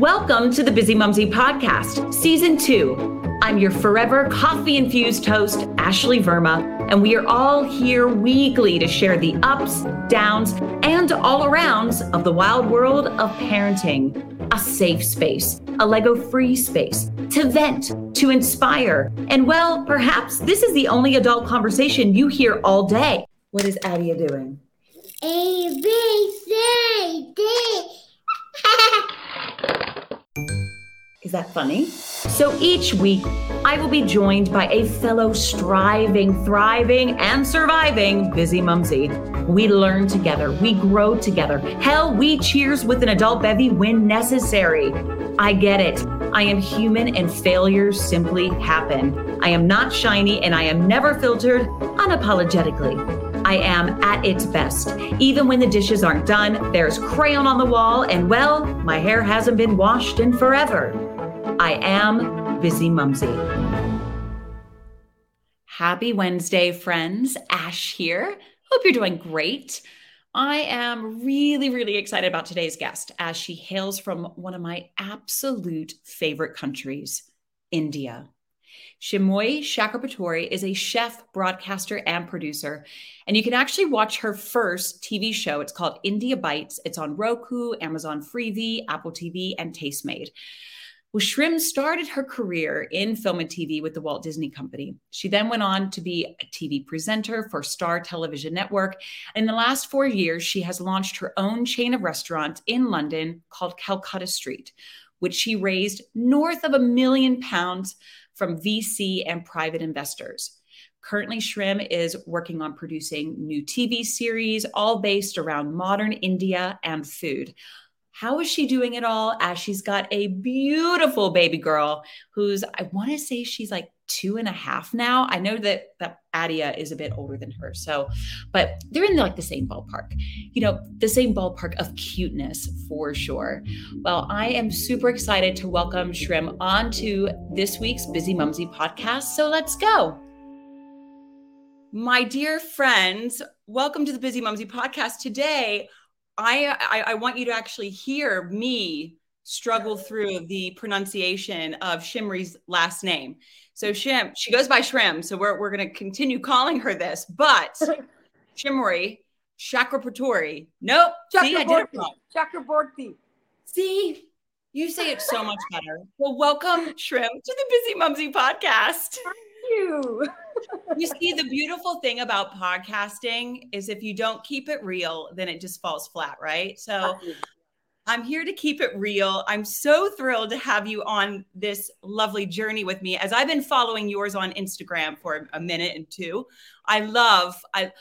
Welcome to the Busy Mumsy Podcast, Season 2. I'm your forever coffee-infused host, Ashley Verma, and we are all here weekly to share the ups, downs, and all-arounds of the wild world of parenting. A safe space, a Lego-free space, to vent, to inspire, and well, perhaps this is the only adult conversation you hear all day. What is Adia doing? A, B, C, D. Is that funny? So each week, I will be joined by a fellow striving, thriving, and surviving busy mumsy. We learn together. We grow together. Hell, we cheers with an adult bevy when necessary. I get it. I am human and failures simply happen. I am not shiny and I am never filtered unapologetically. I am at its best. Even when the dishes aren't done, there's crayon on the wall, and well, my hair hasn't been washed in forever. I am Busy Mumsy. Happy Wednesday, friends. Ash here. Hope you're doing great. I am really excited about today's guest as she hails from one of my absolute favorite countries, India. Chinmoy Chakraborty is a chef, broadcaster, and producer. And you can actually watch her first TV show. It's called India Bites. It's on Roku, Amazon Freevee, Apple TV, and Tastemade. Well, Shrim started her career in film and TV with the Walt Disney Company. She then went on to be a TV presenter for Star Television Network. In the last 4 years, she has launched her own chain of restaurants in London called Calcutta Street, which she raised north of £1 million from VC and private investors. Currently, Shrim is working on producing new TV series, all based around modern India and food. How is she doing it all? As she's got a beautiful baby girl who's, I want to say she's like 2.5 now. I know that Adia is a bit older than her. So, but they're in like the same ballpark, the same ballpark of cuteness for sure. Well, I am super excited to welcome Shrim onto this week's Busy Mumsy podcast. So let's go. My dear friends, welcome to the Busy Mumsy podcast. Today, I want you to actually hear me struggle through the pronunciation of Shimri's last name. So Shim, she goes by Shrim, so we're going to continue calling her this, but Chinmoy Chakraborty. Nope. See, I did it wrong. Chakraborty. See, you say it so much better. Well, welcome, Shrim, to the Busy Mumsy podcast. Thank you. You see, the beautiful thing about podcasting is if you don't keep it real, then it just falls flat, right? So I'm here to keep it real. I'm so thrilled to have you on this lovely journey with me, as I've been following yours on Instagram for a minute and two. I love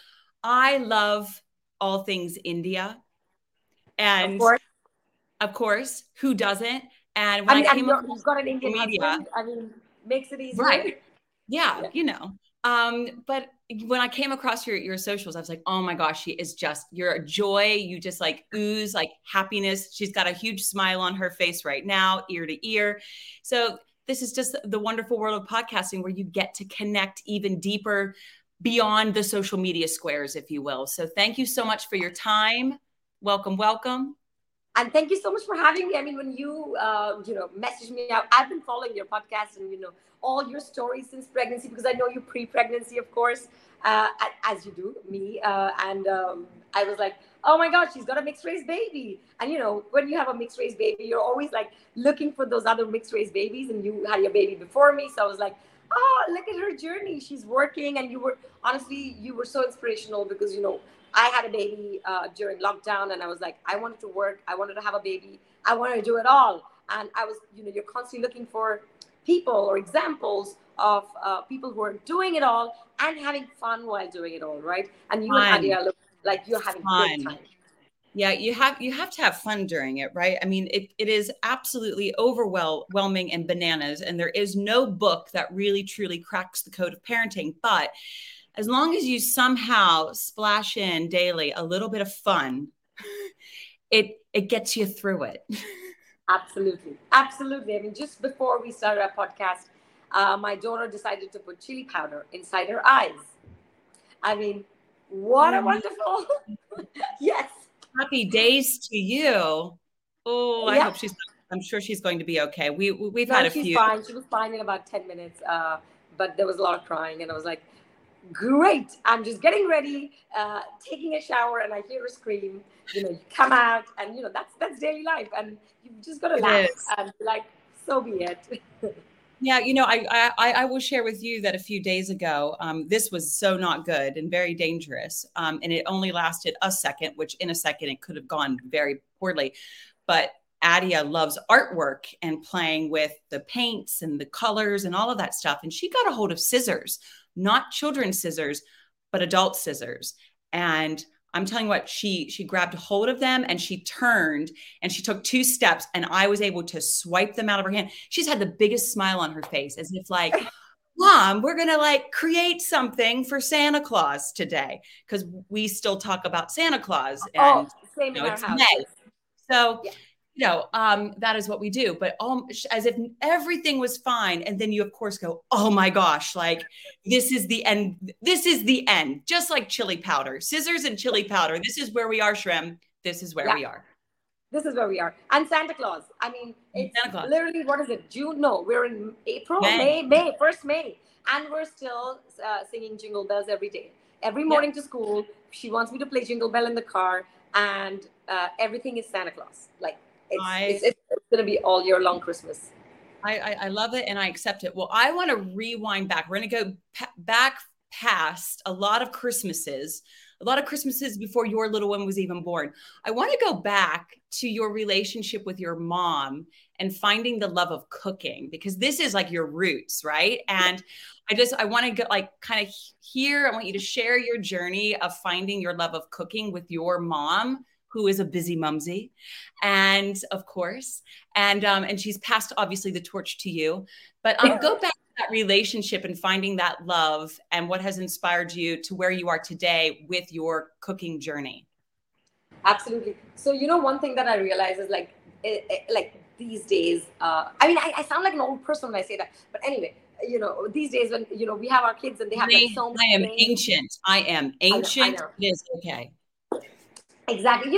all things India. And of course, who doesn't? And when I came across you've got an Indian media, husband, makes it easier. Right. Yeah. But when I came across your socials, I was like, oh my gosh, you're a joy. You just like ooze like happiness. She's got a huge smile on her face right now, ear to ear. So this is just the wonderful world of podcasting where you get to connect even deeper beyond the social media squares, if you will. So thank you so much for your time. Welcome. And thank you so much for having me. I mean, when you, messaged me out, I've been following your podcast and, all your stories since pregnancy, because I know you pre-pregnancy, of course, as you do, me. I was like, oh my God, she's got a mixed race baby. And, when you have a mixed race baby, you're always like looking for those other mixed race babies. And you had your baby before me. So I was like, oh, look at her journey. She's working. And you were so inspirational because, I had a baby during lockdown and I was like, I wanted to work. I wanted to have a baby. I wanted to do it all. And I was, you're constantly looking for people or examples of people who are doing it all and having fun while doing it all, right? And you and Adia look like you're having a good time. Yeah, you have to have fun during it, right? I mean, it is absolutely overwhelming and bananas. And there is no book that really, truly cracks the code of parenting. But as long as you somehow splash in daily a little bit of fun, it gets you through it. Absolutely. I mean, just before we started our podcast, my daughter decided to put chili powder inside her eyes. I mean, what a wonderful, yes. Happy days to you. Oh, I hope she's not I'm sure she's going to be okay. We've No, had a she's few. fine. She was fine in about 10 minutes. But there was a lot of crying, and I was like, great. I'm just getting ready, taking a shower, and I hear her scream. You come out, and that's daily life, and you just got to It laugh is. and be like, so be it. Yeah, I will share with you that a few days ago, this was so not good and very dangerous, and it only lasted a second, which in a second it could have gone very poorly. But Adia loves artwork and playing with the paints and the colors and all of that stuff, and she got a hold of scissors, not children's scissors, but adult scissors, and I'm telling you what, she grabbed hold of them and she turned and she took 2 steps and I was able to swipe them out of her hand. She's had the biggest smile on her face as if like, Mom, we're going to like create something for Santa Claus today. Cause we still talk about Santa Claus and Same in our it's house. May. So, Yeah. That is what we do, but as if everything was fine. And then you of course go, oh my gosh, like this is the end. This is the end. Just like chili powder, scissors and chili powder. This is where we are, Shrem. This is where we are. This is where we are. And Santa Claus. I mean, it's literally, what is it? June? No, we're in April, May, first May. And we're still singing Jingle Bells every day. Every morning to school, she wants me to play Jingle Bell in the car. And everything is Santa Claus. Like, it's going to be all year long Christmas. I love it and I accept it. Well, I want to rewind back. We're going to go back past a lot of Christmases before your little one was even born. I want to go back to your relationship with your mom and finding the love of cooking, because this is like your roots, right? And I want to get like kind of here. I want you to share your journey of finding your love of cooking with your mom, who is a busy mumsy, and of course, and she's passed obviously the torch to you. But go back to that relationship and finding that love and what has inspired you to where you are today with your cooking journey. Absolutely. So one thing that I realize is like these days. I mean, I sound like an old person when I say that, but anyway. These days when we have our kids and they have like so many ancient. I am ancient. I know. It is okay. Exactly.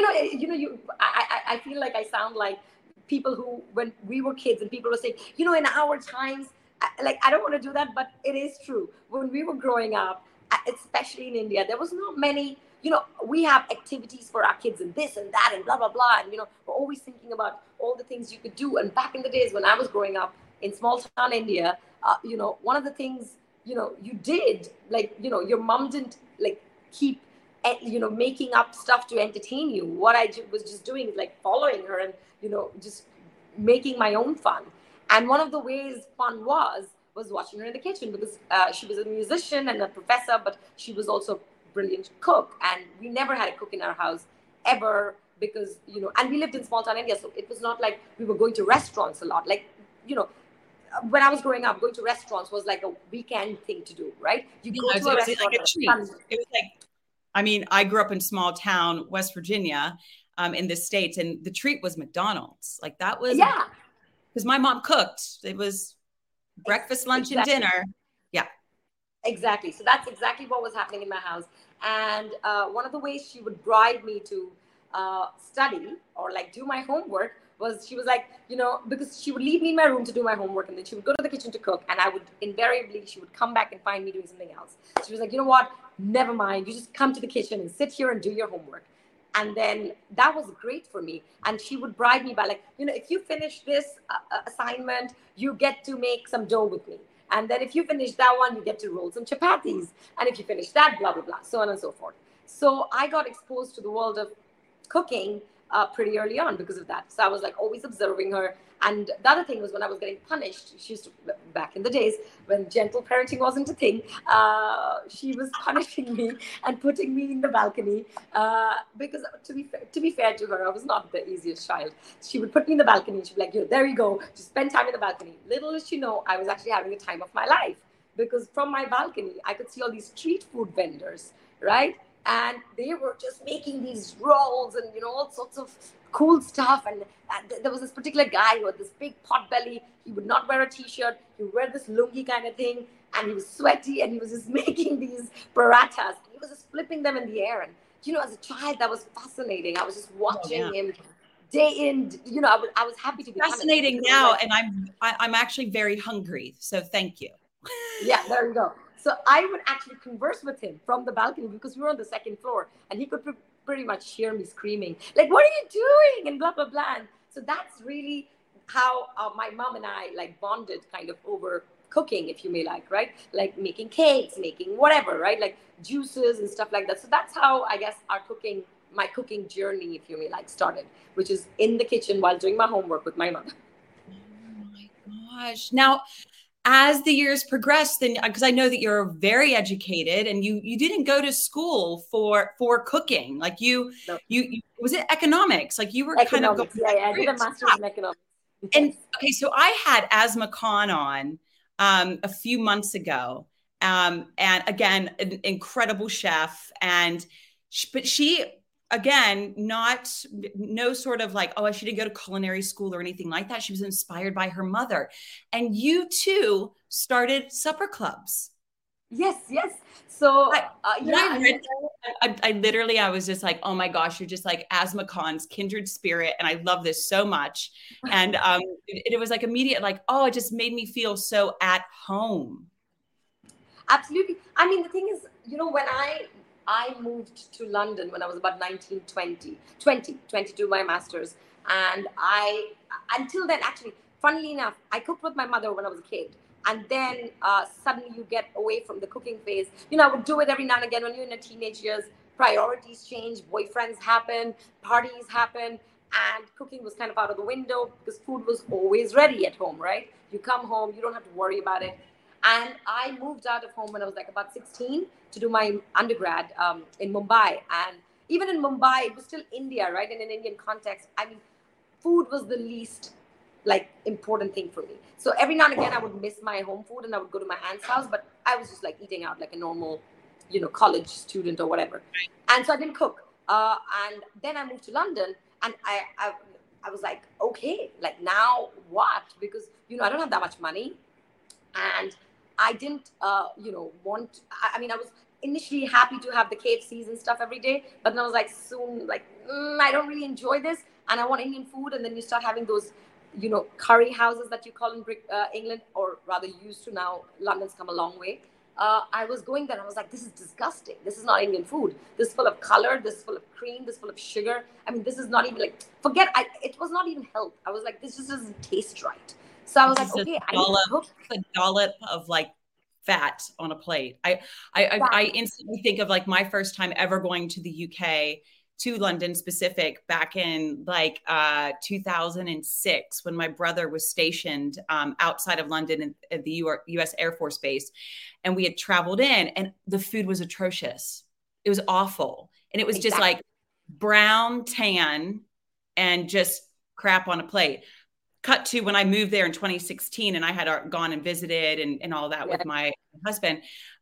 I feel like I sound like people who, when we were kids and people were saying, in our times, I don't want to do that, but it is true. When we were growing up, especially in India, there was not many, we have activities for our kids and this and that and blah, blah, blah. And, we're always thinking about all the things you could do. And back in the days when I was growing up in small town India, one of the things, you did, like, your mom didn't like keep making up stuff to entertain you. What I was just doing is like following her and, just making my own fun. And one of the ways fun was watching her in the kitchen, because she was a musician and a professor, but she was also a brilliant cook. And we never had a cook in our house ever because, and we lived in small town India. So it was not like we were going to restaurants a lot. Like, when I was growing up, going to restaurants was like a weekend thing to do, right? You go to a restaurant. Like a treat. It was like, I mean, I grew up in small town, West Virginia, in the States, and the treat was McDonald's. Like that was, because my mom cooked. It was breakfast, lunch, and dinner. Yeah. Exactly. So that's exactly what was happening in my house. And one of the ways she would bribe me to study or like do my homework was, she was like, because she would leave me in my room to do my homework, and then she would go to the kitchen to cook, and I would invariably, she would come back and find me doing something else. She was like, you know what, never mind, you just come to the kitchen and sit here and do your homework. And then that was great for me. And she would bribe me by like, if you finish this assignment, you get to make some dough with me. And then if you finish that one, you get to roll some chapatis. And if you finish that, blah, blah, blah, so on and so forth. So I got exposed to the world of cooking pretty early on because of that. So I was like always observing her. And the other thing was, when I was getting punished, she used to, back in the days when gentle parenting wasn't a thing, she was punishing me and putting me in the balcony because to be fair to her, I was not the easiest child. She would put me in the balcony and she'd be like, there you go, just spend time in the balcony. Little did she know, I was actually having the time of my life, because from my balcony, I could see all these street food vendors, right? And they were just making these rolls and, all sorts of cool stuff. And there was this particular guy who had this big pot belly. He would not wear a t-shirt. He would wear this lungi kind of thing. And he was sweaty, and he was just making these parathas. He was just flipping them in the air. And, as a child, that was fascinating. I was just watching him day in, I was happy to be fascinating now, and I'm actually very hungry. So thank you. Yeah, there you go. So I would actually converse with him from the balcony because we were on the second floor, and he could pretty much hear me screaming, like, "What are you doing?" and blah blah blah. And so that's really how my mom and I like bonded, kind of over cooking, if you may like, right? Like making cakes, making whatever, right? Like juices and stuff like that. So that's how I guess my cooking journey, if you may like, started, which is in the kitchen while doing my homework with my mother. Oh my gosh. Now, as the years progressed, then, because I know that you're very educated and you didn't go to school for cooking, like you was it economics, like you were kind of going, yeah, I did a master's in economics. And okay, so I had Asma Khan on a few months ago, and again, an incredible chef, but she again, no sort of like, oh, she didn't go to culinary school or anything like that. She was inspired by her mother. And you too started supper clubs. Yes. So I literally, I was just like, oh my gosh, you're just like Asma Khan's kindred spirit. And I love this so much. And it was like immediate, like, oh, it just made me feel so at home. Absolutely. I mean, the thing is, when I moved to London when I was about 19, 20 to do my master's. And until then, actually, funnily enough, I cooked with my mother when I was a kid. And then suddenly you get away from the cooking phase. I would do it every now and again when you're in your teenage years. Priorities change, boyfriends happen, parties happen. And cooking was kind of out of the window because food was always ready at home, right? You come home, you don't have to worry about it. And I moved out of home when I was like about 16 to do my undergrad in Mumbai. And even in Mumbai, it was still India, right? In an Indian context, I mean, food was the least like important thing for me. So every now and again, I would miss my home food and I would go to my aunt's house, but I was just like eating out like a normal, college student or whatever. And so I didn't cook. And then I moved to London, and I was like, okay, like now what? Because, I don't have that much money. And I didn't, want, I mean, I was initially happy to have the KFCs and stuff every day, but then I was like, soon, like, I don't really enjoy this, and I want Indian food. And then you start having those, curry houses that you call in England, or rather used to. Now London's come a long way. I was going there and I was like, this is disgusting. This is not Indian food. This is full of color. This is full of cream. This is full of sugar. I mean, this is not even like, it was not even health. I was like, this just doesn't taste right. So I was like, okay, I need to cook. A dollop of like fat on a plate. I instantly think of like my first time ever going to the UK, to London specific, back in like 2006 when my brother was stationed outside of London at the US Air Force Base. And we had traveled in, and the food was atrocious. It was awful. And it was just like brown, tan, and just crap on a plate. Cut to when I moved there in 2016 and I had gone and visited and all that with my husband.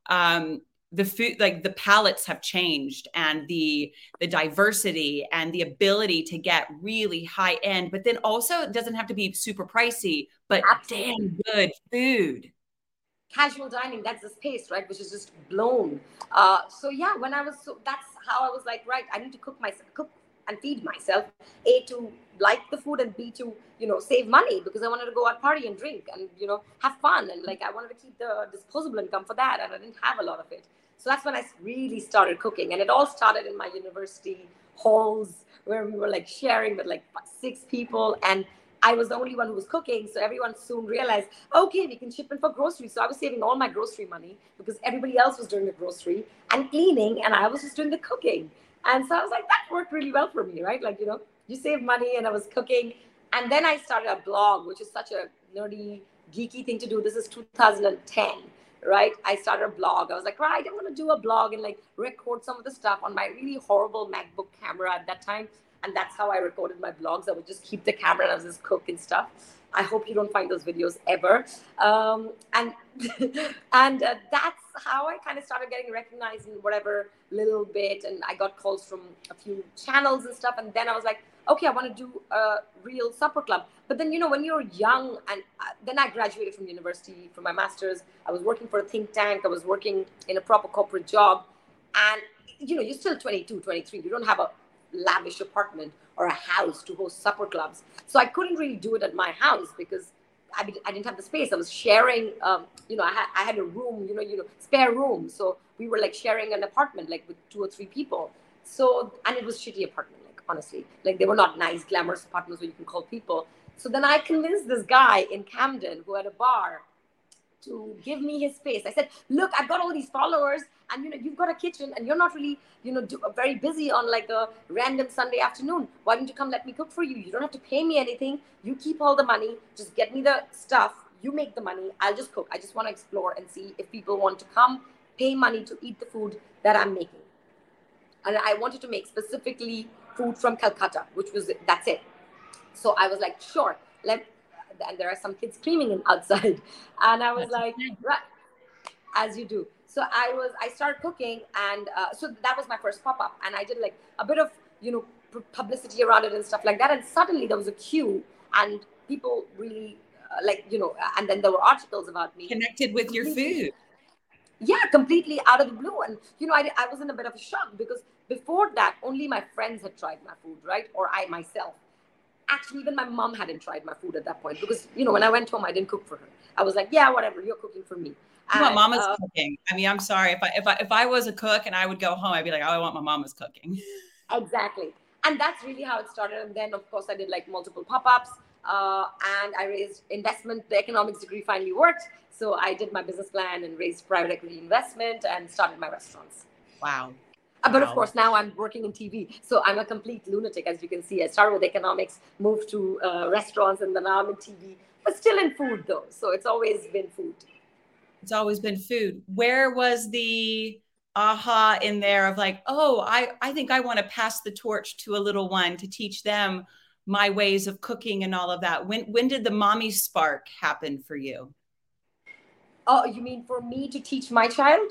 The food, like the palettes have changed, and the diversity and the ability to get really high end, but then also it doesn't have to be super pricey, but damn good food. Casual dining, that's the space, right? Which is just blown. So yeah, that's how I was like, right, I need to cook and feed myself, A, to like the food, and B, to, save money, because I wanted to go out party and drink and, have fun. And like, I wanted to keep the disposable income for that. And I didn't have a lot of it. So that's when I really started cooking. And it all started in my university halls where we were like sharing with like 6 people. And I was the only one who was cooking. So everyone soon realized, okay, we can chip in for groceries. So I was saving all my grocery money because everybody else was doing the grocery and cleaning, and I was just doing the cooking. And so I was like, that worked really well for me, right? Like, you save money, and I was cooking. And then I started a blog, which is such a nerdy, geeky thing to do. This is 2010, right? I started a blog. I was like, right, I'm going to do a blog and like record some of the stuff on my really horrible MacBook camera at that time. And that's how I recorded my blogs. I would just keep the camera and I would just cook and stuff. I hope you don't find those videos ever. And that's how I kind of started getting recognized in whatever little bit. And I got calls from a few channels and stuff. And then I was like, okay, I want to do a real supper club. But then, when you're young, and then I graduated from university for my master's. I was working for a think tank. I was working in a proper corporate job. And, you're still 22, 23. You don't have a lavish apartment or a house to host supper clubs. So I couldn't really do it at my house because I didn't have the space. I was sharing, I had a room, spare room. So we were like sharing an apartment, like with 2 or 3 people. So, and it was shitty apartment, like honestly, like they were not nice, glamorous apartments where you can call people. So then I convinced this guy in Camden who had a bar to give me his space. I said, look, I've got all these followers and you've got a kitchen and you're not really, very busy on like a random Sunday afternoon. Why don't you come let me cook for you? You don't have to pay me anything. You keep all the money. Just get me the stuff. You make the money. I'll just cook. I just want to explore and see if people want to come pay money to eat the food that I'm making. And I wanted to make specifically food from Calcutta, that's it. So I was like, sure, and there are some kids screaming outside. And I was right, as you do. So I started cooking. And so that was my first pop-up. And I did like a bit of, publicity around it and stuff like that. And suddenly there was a queue and people really and then there were articles about me. Connected with your food. Yeah, completely out of the blue. And, I was in a bit of a shock because before that, only my friends had tried my food, right? Or I myself. Actually, even my mom hadn't tried my food at that point because, when I went home, I didn't cook for her. I was like, yeah, whatever, you're cooking for me. My mama's cooking. I mean, I'm sorry. If I was a cook and I would go home, I'd be like, oh, I want my mama's cooking. Exactly. And that's really how it started. And then, of course, I did like multiple pop-ups and I raised investment. The economics degree finally worked. So I did my business plan and raised private equity investment and started my restaurants. Wow. But of course, now I'm working in TV. So I'm a complete lunatic, as you can see. I started with economics, moved to restaurants, and then now I'm in TV. But still in food, though. So it's always been food. It's always been food. Where was the aha in there of like, oh, I think I want to pass the torch to a little one to teach them my ways of cooking and all of that? When did the mommy spark happen for you? Oh, you mean for me to teach my child?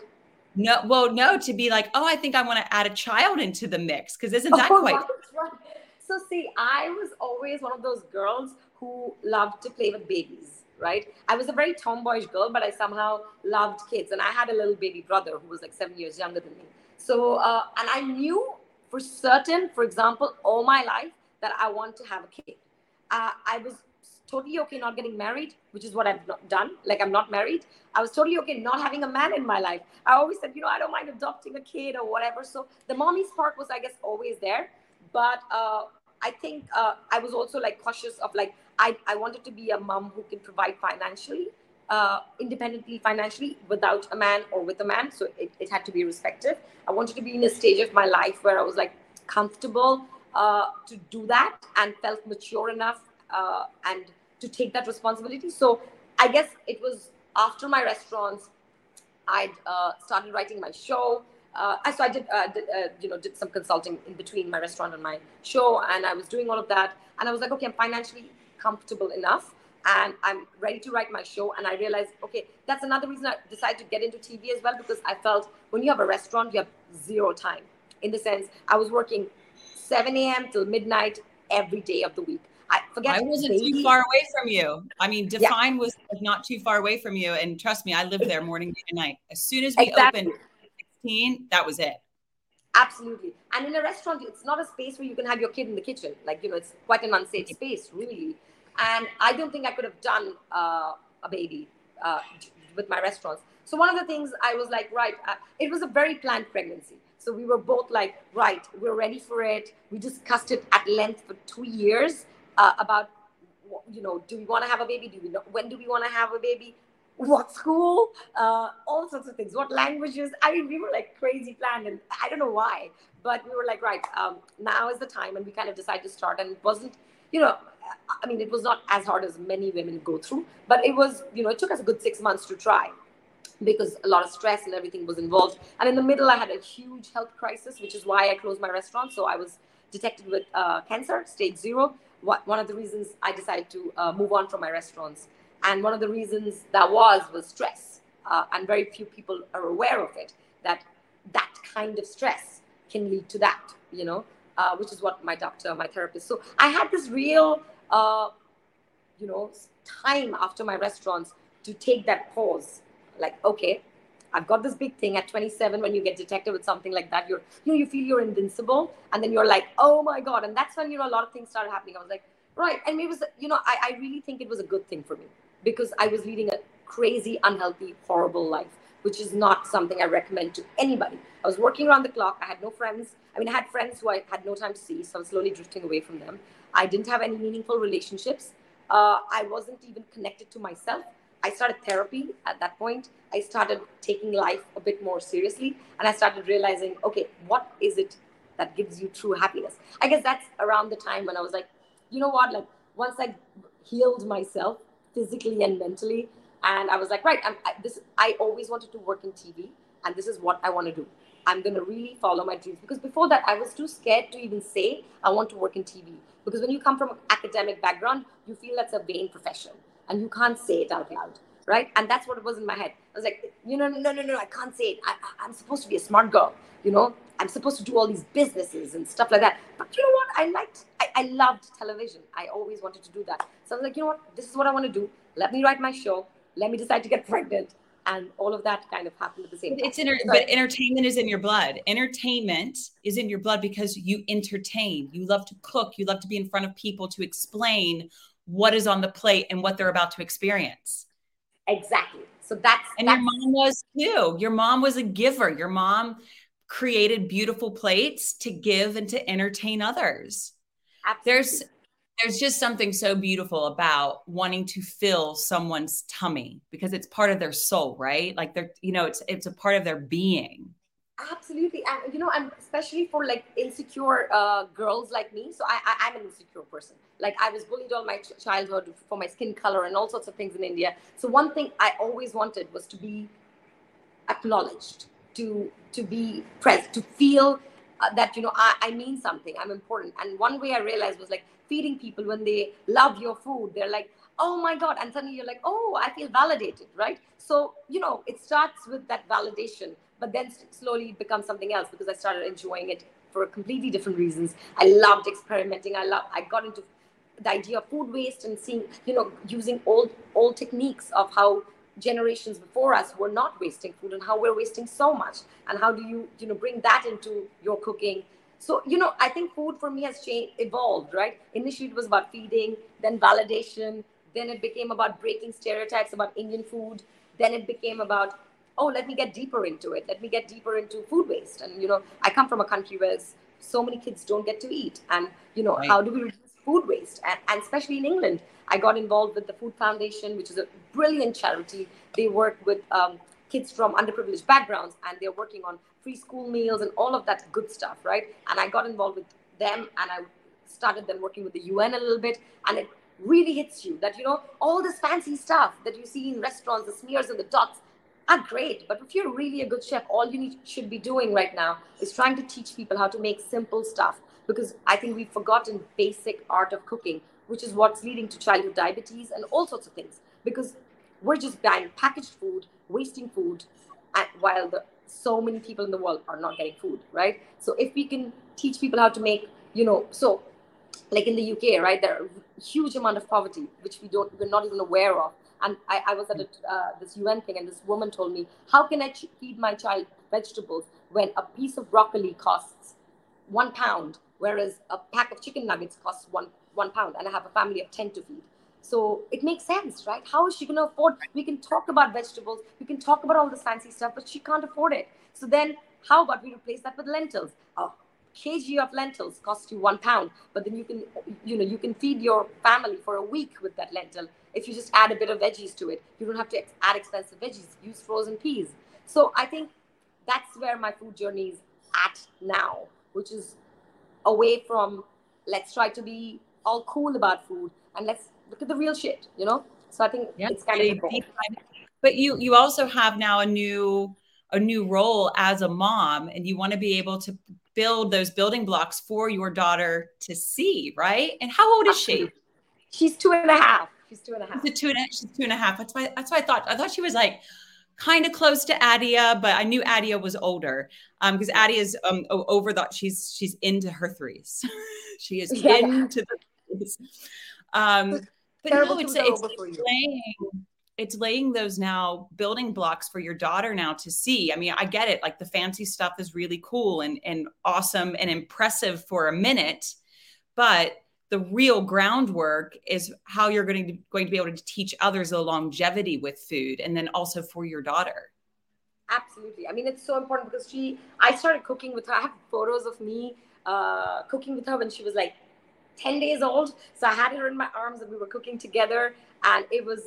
No, to be like, oh, I think I want to add a child into the mix. Because isn't that quite... Right. So see, I was always one of those girls who loved to play with babies, right? I was a very tomboyish girl, but I somehow loved kids. And I had a little baby brother who was like 7 years younger than me. So, and I knew for certain, for example, all my life that I want to have a kid. I was totally okay not getting married, which is what I've not done. Like, I'm not married. I was totally okay not having a man in my life. I always said, I don't mind adopting a kid or whatever. So the mommy spark was, I guess, always there. But I think I was also like cautious of like, I wanted to be a mom who can provide financially, independently financially without a man or with a man. So it had to be respective. I wanted to be in a stage of my life where I was like comfortable to do that and felt mature enough and to take that responsibility. So I guess it was after my restaurants, I'd started writing my show. So I did some consulting in between my restaurant and my show, and I was doing all of that. And I was like, okay, I'm financially comfortable enough, and I'm ready to write my show. And I realized, okay, that's another reason I decided to get into TV as well, because I felt when you have a restaurant, you have zero time. In the sense, I was working 7 a.m. till midnight every day of the week. I wasn't too far away from you. I mean, Define was not too far away from you. And trust me, I lived there morning to night. As soon as we opened 16, that was it. Absolutely. And in a restaurant, it's not a space where you can have your kid in the kitchen. Like, it's quite an unsafe space, really. And I don't think I could have done a baby with my restaurants. So one of the things I was like, right, it was a very planned pregnancy. So we were both like, right, we're ready for it. We discussed it at length for 2 years. About, do we want to have a baby? When do we want to have a baby? What school? All sorts of things. What languages? I mean, we were like crazy planned, and I don't know why, but we were like, right, now is the time, and we kind of decided to start. And it wasn't, it was not as hard as many women go through, but it was, it took us a good 6 months to try, because a lot of stress and everything was involved. And in the middle, I had a huge health crisis, which is why I closed my restaurant. So I was detected with cancer, stage 0. One of the reasons I decided to move on from my restaurants. And one of the reasons that was stress. And very few people are aware of it, that kind of stress can lead to that, which is what my doctor, my therapist. So I had this real, time after my restaurants to take that pause. Like, okay, I've got this big thing at 27. When you get detected with something like that, you feel you're invincible, and then you're like, oh my god. And that's when a lot of things started happening. I was like, right. And it was, I really think it was a good thing for me, because I was leading a crazy, unhealthy, horrible life, which is not something I recommend to anybody. I was working around the clock. I had no friends. I mean, I had friends who I had no time to see, so I was slowly drifting away from them. I didn't have any meaningful relationships. I wasn't even connected to myself. I started therapy at that point. I started taking life a bit more seriously, and I started realizing, okay, what is it that gives you true happiness? I guess that's around the time when I was like, you know what? Like, once I healed myself physically and mentally, and I was like, right, I always wanted to work in TV, and this is what I want to do. I'm going to really follow my dreams. Because before that, I was too scared to even say I want to work in TV. Because when you come from an academic background, you feel that's a vain profession, and you can't say it out loud, right? And that's what it was in my head. I was like, no, I can't say it. I'm supposed to be a smart girl, I'm supposed to do all these businesses and stuff like that. But you know what? I loved television. I always wanted to do that. So I was like, you know what? This is what I want to do. Let me write my show. Let me decide to get pregnant. And all of that kind of happened at the same time. But entertainment is in your blood. Entertainment is in your blood because you entertain. You love to cook. You love to be in front of people to explain what is on the plate and what they're about to experience. Exactly. So your mom was too. Your mom was a giver. Your mom created beautiful plates to give and to entertain others. Absolutely. There's just something so beautiful about wanting to fill someone's tummy, because it's part of their soul, right? Like it's a part of their being. Absolutely. And and especially for like insecure girls like me. So I'm an insecure person. Like, I was bullied all my childhood for my skin color and all sorts of things in India. So one thing I always wanted was to be acknowledged, to be present, to feel that I mean something, I'm important. And one way I realized was like feeding people. When they love your food, they're like, oh my god, and suddenly you're like, oh, I feel validated, right? So it starts with that validation, but then slowly it becomes something else, because I started enjoying it for completely different reasons. I loved experimenting. I got into the idea of food waste and seeing, using old techniques of how generations before us were not wasting food, and how we're wasting so much, and how do you bring that into your cooking. So I think food for me has evolved, right? Initially it was about feeding, then validation, then it became about breaking stereotypes about Indian food, then it became about, oh, let me get deeper into it, let me get deeper into food waste. And I come from a country where so many kids don't get to eat, and Right. How do we reduce food waste? And especially in England, I got involved with the Food Foundation, which is a brilliant charity. They work with kids from underprivileged backgrounds, and they're working on free school meals and all of that good stuff, right? And I got involved with them, and I started then working with the UN a little bit, and it really hits you that all this fancy stuff that you see in restaurants, the smears and the dots, are great. But if you're really a good chef, all you should be doing right now is trying to teach people how to make simple stuff, because I think we've forgotten basic art of cooking, which is what's leading to childhood diabetes and all sorts of things, because we're just buying packaged food, wasting food, while so many people in the world are not getting food, right? So if we can teach people how to make, so like in the UK, right, there are a huge amount of poverty, which we're not even aware of. And I was at this UN thing, and this woman told me, how can I feed my child vegetables when a piece of broccoli costs £1, whereas a pack of chicken nuggets costs one pound, and I have a family of 10 to feed. So it makes sense, right? How is she going to afford? We can talk about vegetables, we can talk about all this fancy stuff, but she can't afford it. So then how about we replace that with lentils? A kg of lentils costs you £1, but then you can feed your family for a week with that lentil. If you just add a bit of veggies to it, you don't have to add expensive veggies. Use frozen peas. So I think that's where my food journey is at now, which is away from let's try to be all cool about food, and let's look at the real shit, So I think it's kind of cool. But you also have now a new role as a mom, and you want to be able to build those building blocks for your daughter to see, right? And how old is she? She's 2.5. She's 2.5. She's 2.5. That's why I thought. I thought she was like kind of close to Adia, but I knew Adia was older because Adia is over that. She's into her threes. She is into the threes. But no, it's it's laying those now building blocks for your daughter now to see. I mean, I get it. Like the fancy stuff is really cool and awesome and impressive for a minute, but the real groundwork is how you're going to be able to teach others the longevity with food, and then also for your daughter. Absolutely. I mean, it's so important because I started cooking with her. I have photos of me cooking with her when she was like 10 days old. So I had her in my arms and we were cooking together. And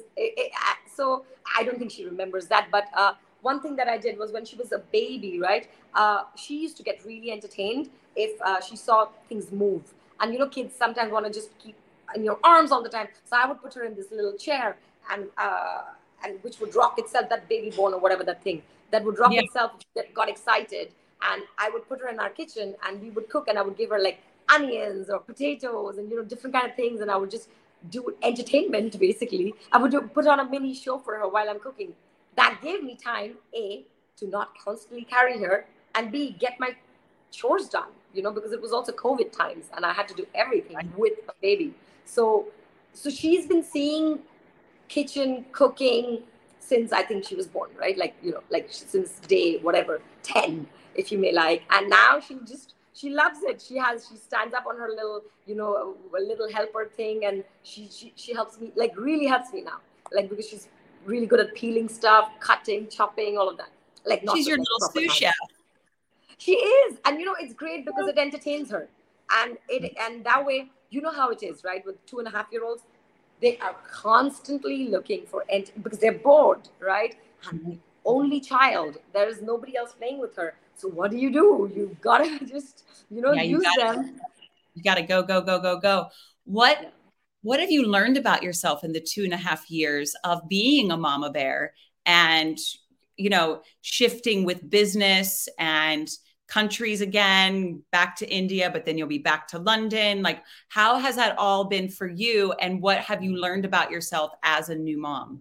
so I don't think she remembers that. But one thing that I did was when she was a baby, right? She used to get really entertained if she saw things move. And, you know, kids sometimes want to just keep in your arms all the time. So I would put her in this little chair and which would rock itself, that baby born or whatever that thing, that would rock itself, that got excited. And I would put her in our kitchen and we would cook and I would give her like onions or potatoes and, you know, different kind of things. And I would just do entertainment, basically. I would put on a mini show for her while I'm cooking. That gave me time, A, to not constantly carry her, and B, get my chores done, you know, because it was also COVID times and I had to do everything with a baby. So she's been seeing kitchen cooking since I think she was born, right? Like, you know, like since day, whatever, 10, if you may like. And now she loves it. She stands up on her little, you know, a little helper thing. And she helps me, like really helps me now. Like, because she's really good at peeling stuff, cutting, chopping, all of that. Like, not she's your little sous chef. She is. And, you know, it's great because it entertains her. And that way, you know how it is, right? With 2.5-year-olds, they are constantly looking for, because they're bored, right? And the only child, there is nobody else playing with her. So what do? You gotta just, you know, use them. You gotta go. What have you learned about yourself in the 2.5 years of being a mama bear and, you know, shifting with business and countries again, back to India, but then you'll be back to London? Like, how has that all been for you? And what have you learned about yourself as a new mom?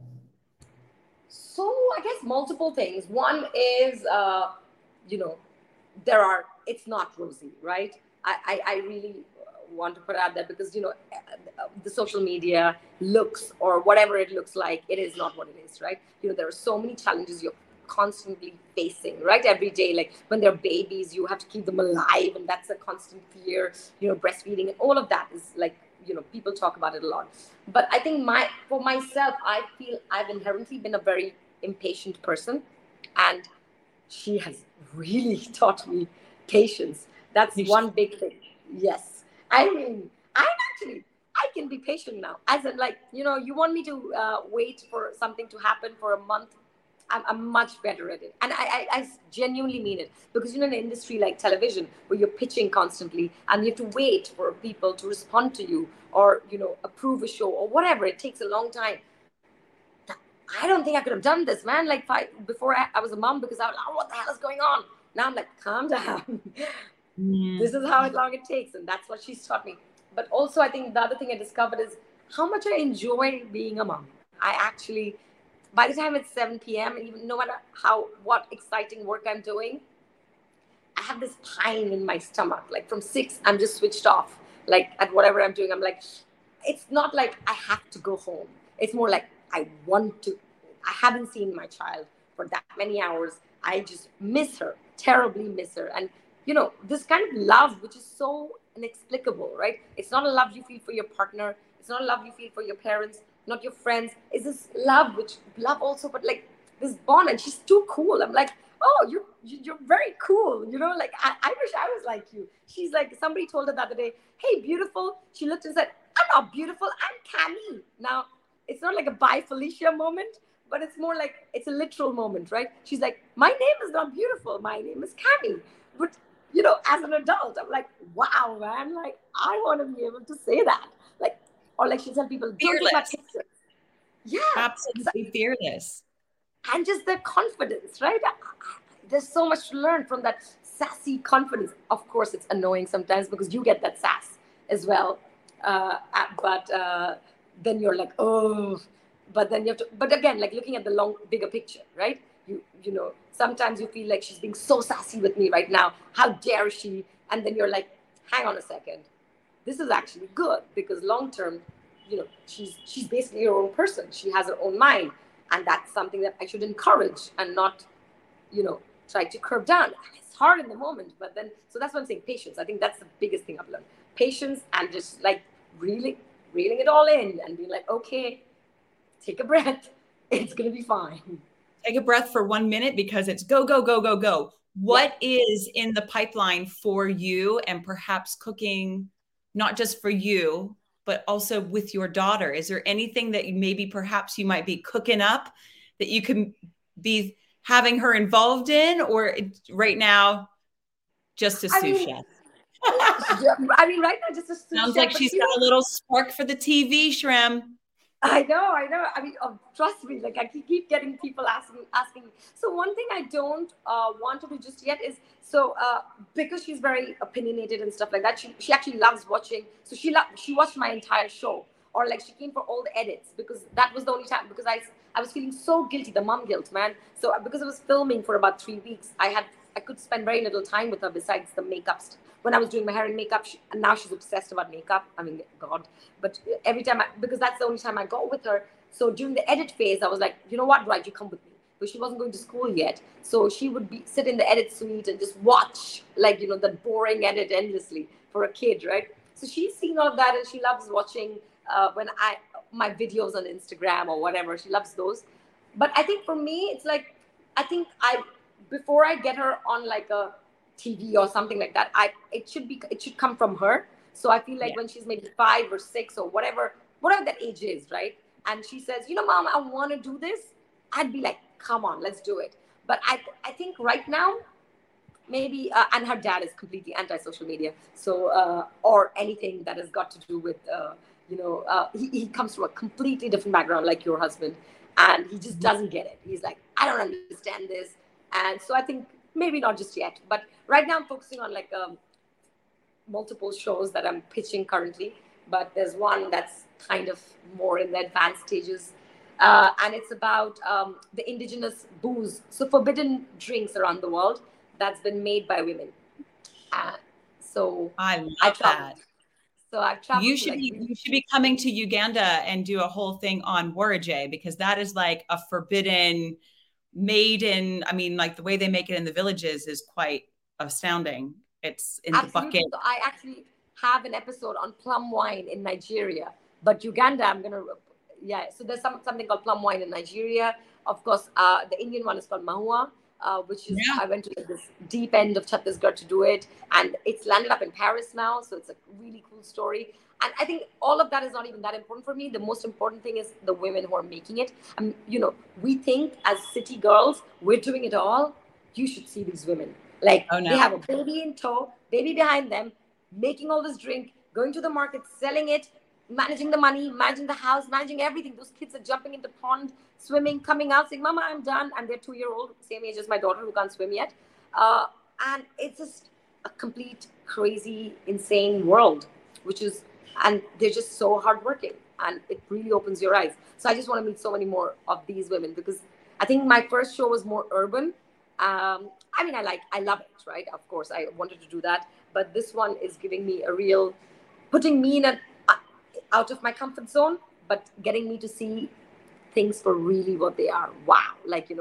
So I guess multiple things. One is, you know, it's not rosy, right? I really want to put out there because, you know, the social media looks, or whatever it looks like, it is not what it is, right? You know, there are so many challenges you're constantly facing, right? Every day, like when they're babies, you have to keep them alive, and that's a constant fear. You know, breastfeeding and all of that is like, you know, people talk about it a lot. But I think for myself, I feel I've inherently been a very impatient person, and she has really taught me patience. That's one big thing. Yes. I mean, I can be patient now. As in, like, you know, you want me to wait for something to happen for a month, I'm much better at it. And I genuinely mean it. Because, you know, in an industry like television, where you're pitching constantly and you have to wait for people to respond to you or, you know, approve a show or whatever, it takes a long time. I don't think I could have done this, man. Like, before I was a mom, because I was like, oh, what the hell is going on? Now I'm like, calm down. This is how long it takes. And that's what she's taught me. But also, I think the other thing I discovered is how much I enjoy being a mom. I actually, by the time it's 7 p.m., even no matter what exciting work I'm doing, I have this pang in my stomach. Like from 6, I'm just switched off. Like at whatever I'm doing, I'm like, it's not like I have to go home. It's more like I want to. I haven't seen my child for that many hours. I just miss her, terribly miss her. And, you know, this kind of love, which is so inexplicable, right? It's not a love you feel for your partner. It's not a love you feel for your parents, not your friends. It's this love, also, but like this bond. And she's too cool. I'm like, oh, you're very cool. You know, like, I wish I was like you. She's like, somebody told her the other day, hey, beautiful. She looked and said, I'm not beautiful. I'm Cammy. Now, it's not like a bye Felicia moment, but it's more like it's a literal moment, right? She's like, my name is not beautiful. My name is Cammy. But, you know, as an adult, I'm like, wow, man. Like, I want to be able to say that. Like, or like she tell people, don't take my pictures. Yeah. Absolutely fearless. And just their confidence, right? There's so much to learn from that sassy confidence. Of course, it's annoying sometimes because you get that sass as well. But then you're like, oh, but then you have to, but again, like looking at the bigger picture, right? You know, sometimes you feel like she's being so sassy with me right now. How dare she? And then you're like, hang on a second. This is actually good because long term, you know, she's basically her own person. She has her own mind. And that's something that I should encourage and not, try to curb down. And it's hard in the moment, but then, so that's what I'm saying, patience. I think that's the biggest thing I've learned. Patience, and just like reeling it all in and being like, okay, take a breath. It's going to be fine. Take a breath for 1 minute, because it's go, go, go, go, go. What is in the pipeline for you, and perhaps cooking, not just for you, but also with your daughter? Is there anything that perhaps you might be cooking up that you can be having her involved in, or right now just a sous chef? Right now just a sous chef. Sounds like she's got a little spark for the TV, Shrem. I know. Trust me, like I keep getting people asking me. So one thing I don't want to do just yet is, because she's very opinionated and stuff like that, she actually loves watching. So she watched my entire show, or like she came for all the edits, because that was the only time, because I was feeling so guilty, the mom guilt, man. So because I was filming for about 3 weeks, I could spend very little time with her besides the makeup stuff. When I was doing my hair and makeup, and now she's obsessed about makeup. I mean, God. But every time, because that's the only time I go with her. So during the edit phase, I was like, you know what, Raj, you come with me. But she wasn't going to school yet. So she would sit in the edit suite and just watch, like, the boring edit endlessly for a kid, right? So she's seen all of that, and she loves watching my videos on Instagram or whatever. She loves those. But I think for me, it's like, before I get her on like a TV or something like that, it should come from her. So I feel like when she's maybe 5 or 6 or whatever that age is, right? And she says, Mom, I want to do this. I'd be like, come on, let's do it. But I think right now, maybe, and her dad is completely anti-social media. So, or anything that has got to do with, he comes from a completely different background, like your husband. And he just doesn't get it. He's like, I don't understand this. And so I think maybe not just yet, but right now I'm focusing on like multiple shows that I'm pitching currently, but there's one that's kind of more in the advanced stages, and it's about the indigenous booze, so forbidden drinks around the world that's been made by women. So I love that. So I've traveled. You should be coming to Uganda and do a whole thing on Warajé, because that is like a forbidden made in, I mean, like the way they make it in the villages is quite astounding. It's in the bucket. So I actually have an episode on plum wine in Nigeria, but Uganda, so there's something called plum wine in Nigeria. Of course, the Indian one is called mahua, which is, I went to this deep end of Chhattisgarh to do it, and it's landed up in Paris now, so it's a really cool story. And I think all of that is not even that important for me. The most important thing is the women who are making it. We think as city girls, we're doing it all. You should see these women. Like, they have a baby in tow, baby behind them, making all this drink, going to the market, selling it, managing the money, managing the house, managing everything. Those kids are jumping in the pond, swimming, coming out, saying, Mama, I'm done. And they're 2-year-old, same age as my daughter who can't swim yet. And it's just a complete, crazy, insane world, and they're just so hardworking, and it really opens your eyes. So I just want to meet so many more of these women, because I think my first show was more urban. I love it, right? Of course, I wanted to do that, but this one is giving me putting me in out of my comfort zone, but getting me to see things for really what they are. Wow,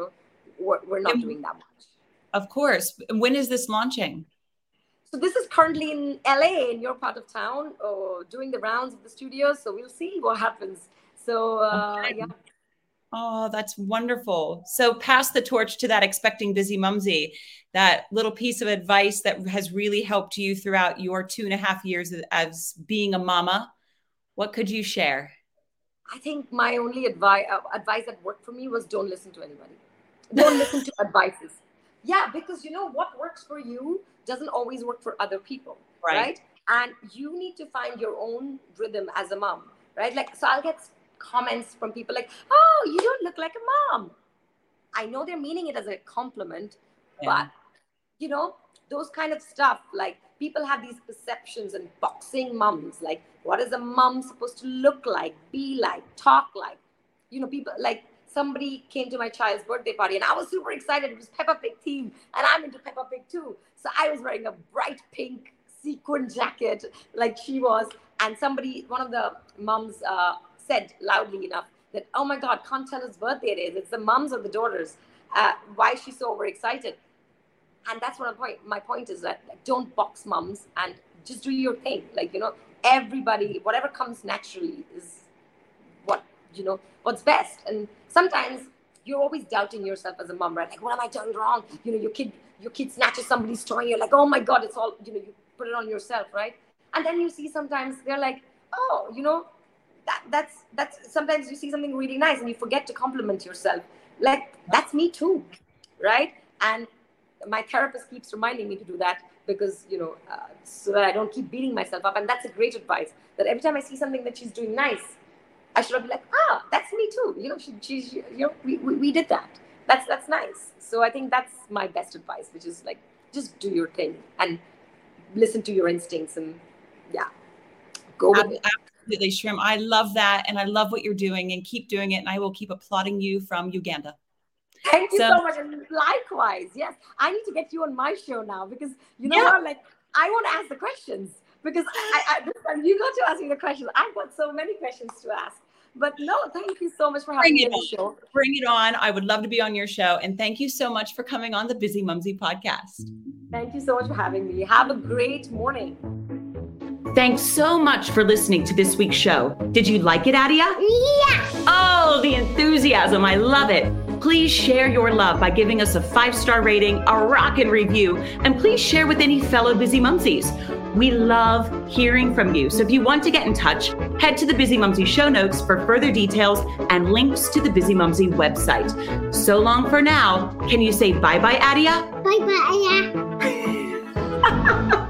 we're not doing that much. Of course. When is this launching? So this is currently in LA, in your part of town, doing the rounds of the studios. So we'll see what happens. So, yeah. Oh, that's wonderful. So pass the torch to that expecting busy mumsy, that little piece of advice that has really helped you throughout your 2.5 years as being a mama. What could you share? I think my only advice that worked for me was don't listen to anybody. Don't listen to advices. Yeah, because what works for you doesn't always work for other people, right? And you need to find your own rhythm as a mom, right? Like, so I'll get comments from people like, oh, you don't look like a mom. I know they're meaning it as a compliment, but those kind of stuff, like people have these perceptions and boxing moms, like what is a mom supposed to look like, be like, talk like? People like, somebody came to my child's birthday party and I was super excited. It was Peppa Pig theme, and I'm into Peppa Pig too. So I was wearing a bright pink sequin jacket like she was. And one of the moms said loudly enough, that, oh my God, can't tell whose birthday it is. It's the mums or the daughters. Why is she so overexcited? And that's what my point is that don't box mums and just do your thing. Like, everybody, whatever comes naturally is what's best. And sometimes you're always doubting yourself as a mom, right? Like, what am I doing wrong? Your kid snatches somebody's toy. You're like, oh my God, it's all, you put it on yourself, right? And then you see sometimes they're like, oh, that's sometimes you see something really nice and you forget to compliment yourself. Like, that's me too, right? And my therapist keeps reminding me to do that because, so that I don't keep beating myself up. And that's a great advice, that every time I see something that she's doing nice, I should be like, that's me too. She's we did that. That's nice. So I think that's my best advice, which is like, just do your thing and listen to your instincts and go with it. Absolutely, Shrim. I love that. And I love what you're doing, and keep doing it. And I will keep applauding you from Uganda. Thank you so much. And likewise. Yes. I need to get you on my show now because what? Like, I want to ask the questions because this time you got to ask me the questions. I've got so many questions to ask. But no, thank you so much for having me on the show. Bring it on. I would love to be on your show. And thank you so much for coming on the Busy Mumsy podcast. Thank you so much for having me. Have a great morning. Thanks so much for listening to this week's show. Did you like it, Adia? Yeah. Oh, the enthusiasm. I love it. Please share your love by giving us a 5-star rating, a rockin' review, and please share with any fellow Busy Mumsies. We love hearing from you. So if you want to get in touch, head to the Busy Mumsy show notes for further details and links to the Busy Mumsy website. So long for now. Can you say bye-bye, Adia? Bye-bye, Adia.